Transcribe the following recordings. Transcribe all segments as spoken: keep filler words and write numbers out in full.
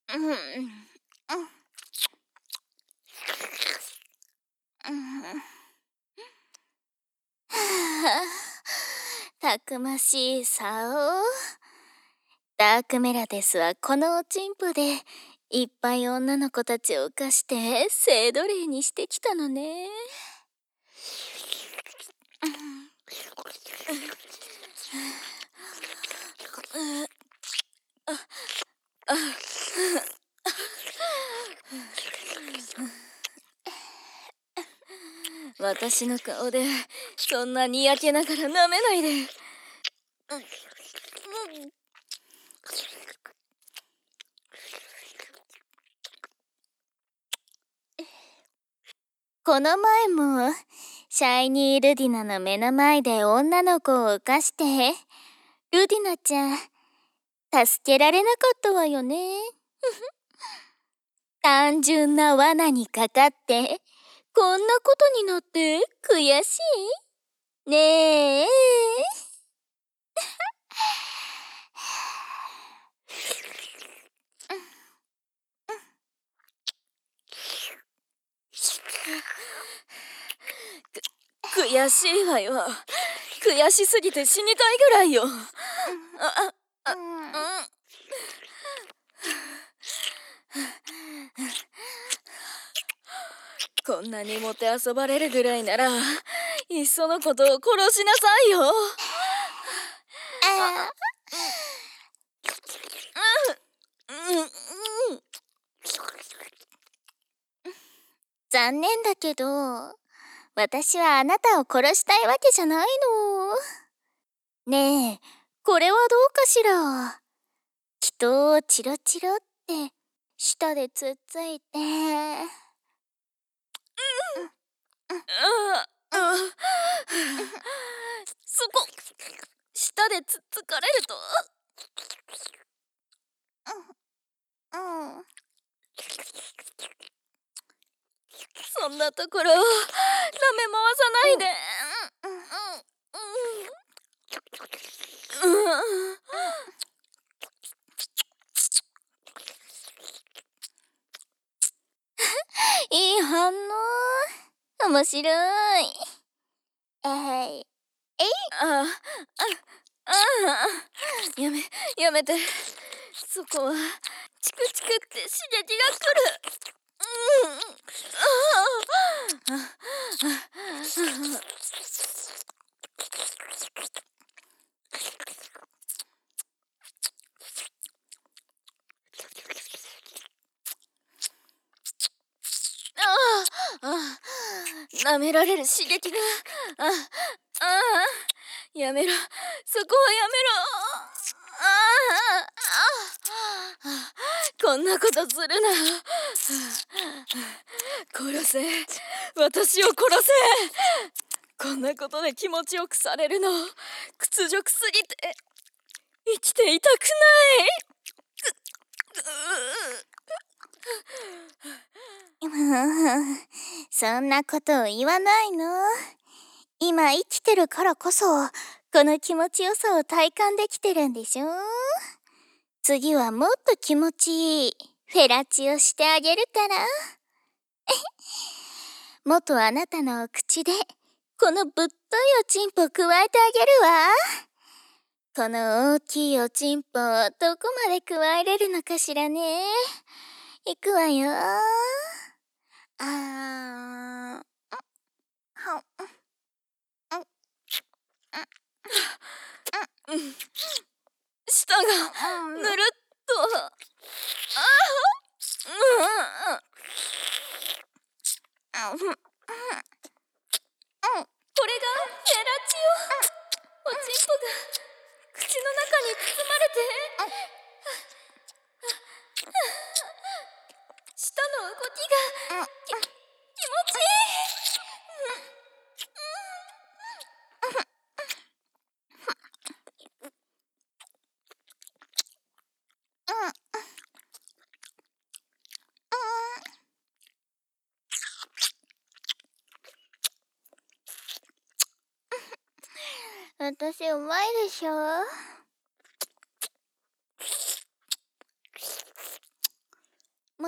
うん、うん、うん。たくましいさお。ダークメラデスはこのおちんぽでいっぱい女の子たちを犯して性奴隷にしてきたのね。私の顔でそんなにやけながら舐めないで。この前もシャイニー・ルディナの目の前で女の子を犯してルディナちゃん助けられなかったわよね。単純な罠にかかってこんなことになって悔しいねえ。く悔しいわよ。悔しすぎて死にたいぐらいよ。ああ、うん、こんなにもてあそばれるぐらいならいっそのことを殺しなさいよ。あ残念だけど私はあなたを殺したいわけじゃないの。ねえ、これはどうかしら。人をチロチロって舌でつっついて、うん、ああ、そこ舌でつっつかれると、うん、うん、そんなところ舐め回さないで。いい反応。面白い。えい、えい。ああ、ああ、やめ、やめて。そこはチクチクって刺激が来る。うん、ああ、ああ、舐められる刺激が、ああ、やめろ、そこはやめろ。ああ、こんなことするな。殺せ、私を殺せ。こんなことで気持ちよくされるの屈辱すぎて生きていたくない。そんなことを言わないの。今生きてるからこそこの気持ちよさを体感できてるんでしょ。次はもっと気持ちいいフェラチをしてあげるからもっとあなたのお口でこのぶっといおちんぽをくわえてあげるわ。この大きいおちんぽをどこまでくわえれるのかしらね。いくわよ。あー、舌がぬるっと。ああ、これがフェラチオ。おちんぽが口の中に包まれて舌の動きがき気持ちいい。私うまいでしょ。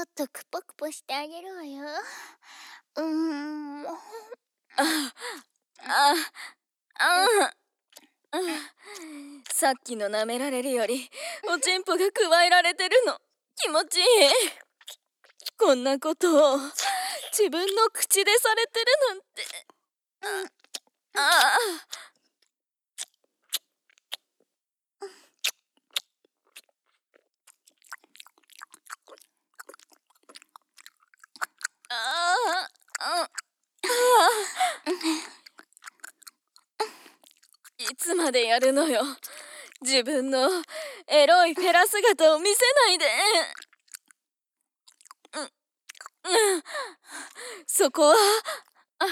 もっとクポクポしてあげるわよ。うーん。ああああ、さっきの舐められるよりおちんぽがくわえられてるの気持ちいい。こんなことを自分の口でされてるなんて。ああああいつまでやるのよ。自分のエロいフェラ姿を見せないで。うん、うん、そこはああ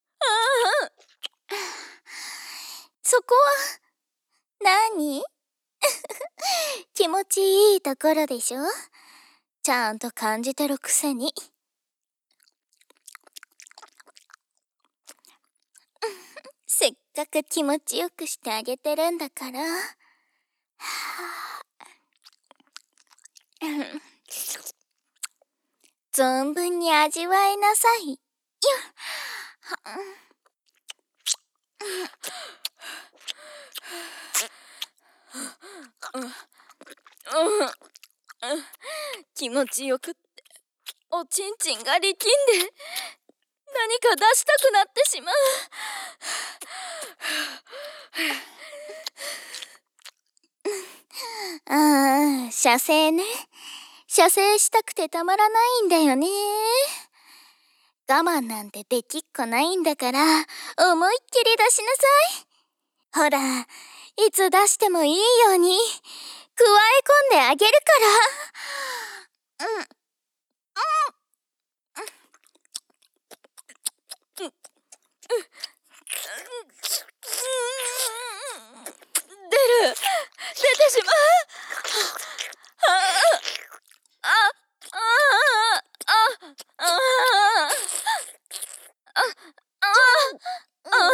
そこは何気持ちいいところでしょ。ちゃんと感じてるくせに。せっかく気持ちよくしてあげてるんだから。存分に味わいなさいよ。気持ちよくっておちんちんが力んで何か出したくなってしまう。ああ、射精ね。射精したくてたまらないんだよね。我慢なんてできっこないんだから思いっきり出しなさい。ほら、いつ出してもいいように加え込んであげるから。うん。出る出てしまう。ああああああ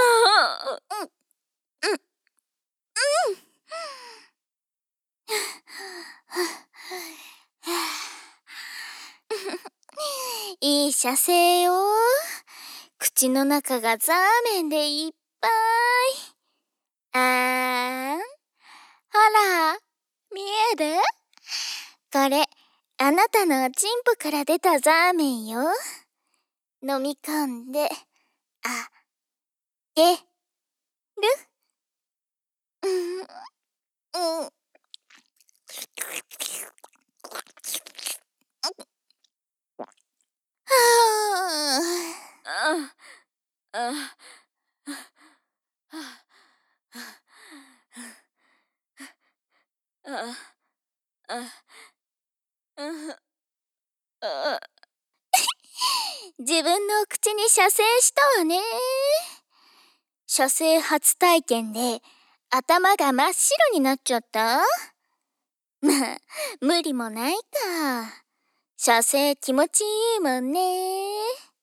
いい射精よ。口の中がザーメンでいっぱい。あーん。ほら、見える？これ、あなたのおちんぽから出たザーメンよ。飲み込んで、あげる？うん、うん。はあ。ああ。あああ自分の口に射精したわね。射精初体験で頭が真っ白になっちゃった。まあ無理もないか。射精気持ちいいもんね。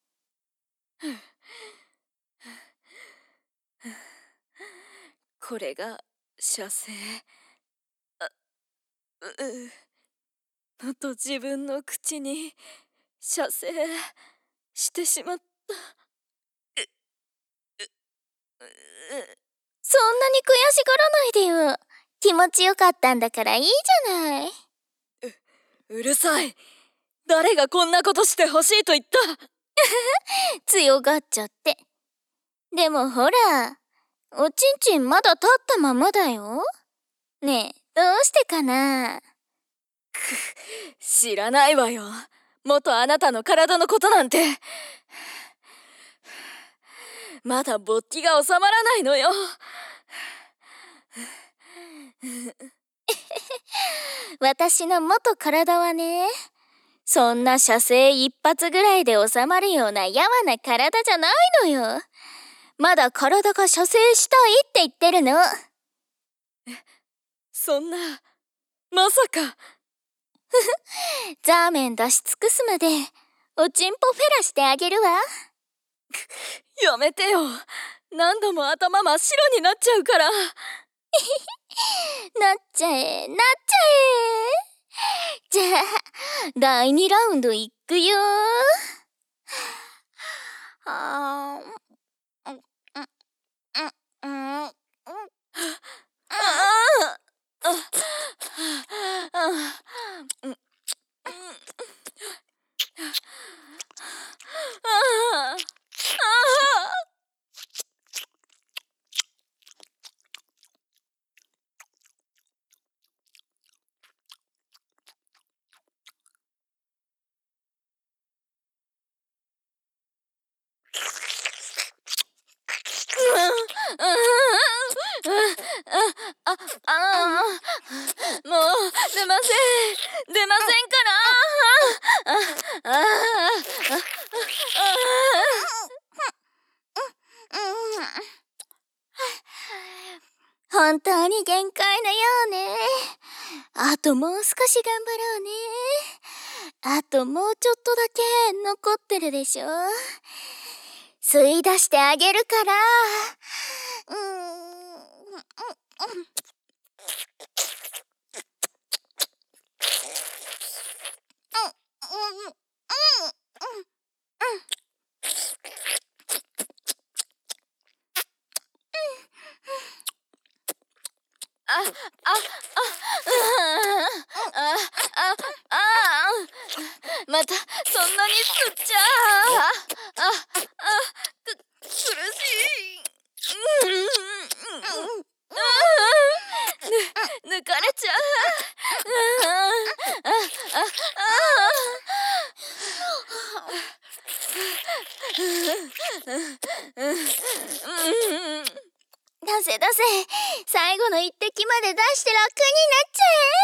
これが射精。あううと自分の口に射精してしまった。そんなに悔しがらないでよ。気持ちよかったんだからいいじゃない。う、うるさい。誰がこんなことしてほしいと言った。強がっちゃって。でもほら、おちんちんまだ立ったままだよ。ねえ、どうしてかな。く、知らないわよ。元あなたの体のことなんて。まだ勃起が収まらないのよ。私の元体はね、そんな射精一発ぐらいで収まるようなやわな体じゃないのよ。まだ体が射精したいって言ってるの。え、そんな、まさか。ザーメン出し尽くすまでおちんぽフェラしてあげるわ。やめてよ。何度も頭真っ白になっちゃうから。なっちゃえ、なっちゃえ。じゃあ、だいにラウンド行く？ くよー。はーん。うんうんうんうん。あ、あー、もう出ません出ませんからあああ本当に限界のようね。あともう少し頑張ろうね。あともうちょっとだけ残ってるでしょ。吸い出してあげるから。うーん。あ、あ、あ、あ、あ、あ、またそんなに吸っちゃう。あ、あ、く、苦しい。ぬ、抜かれちゃう。出せ出せ、最後の一滴まで出して楽になっちゃ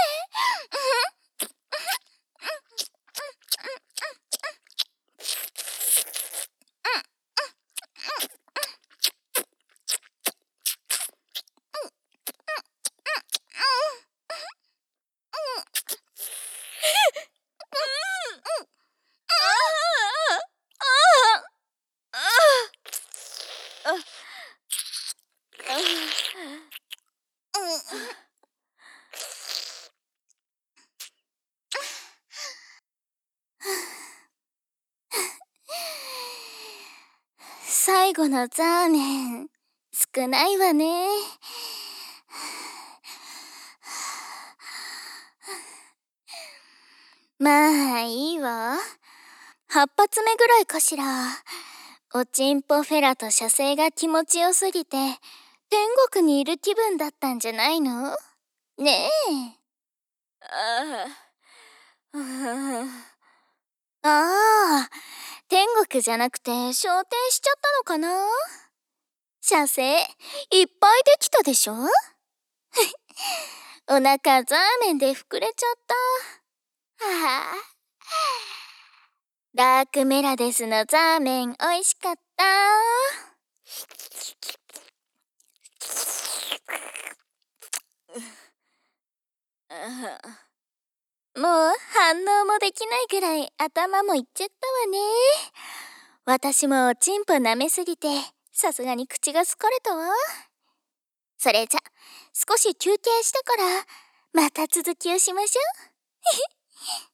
最後のザーメン少ないわね。まあいいわ。はっ発目ぐらいかしら。おちんぽフェラと射精が気持ちよすぎて天国にいる気分だったんじゃないの？ねえ。ああ、ああ、天国じゃなくて昇天しちゃったのかな。射精いっぱいできたでしょ。お腹ザーメンで膨れちゃった。はあ、ダークメラデスのザーメンおいしかった。もう反応もできないぐらい頭もいっちゃったわね。私もおちんぽ舐めすぎてさすがに口が疲れたわ。それじゃ少し休憩したからまた続きをしましょう。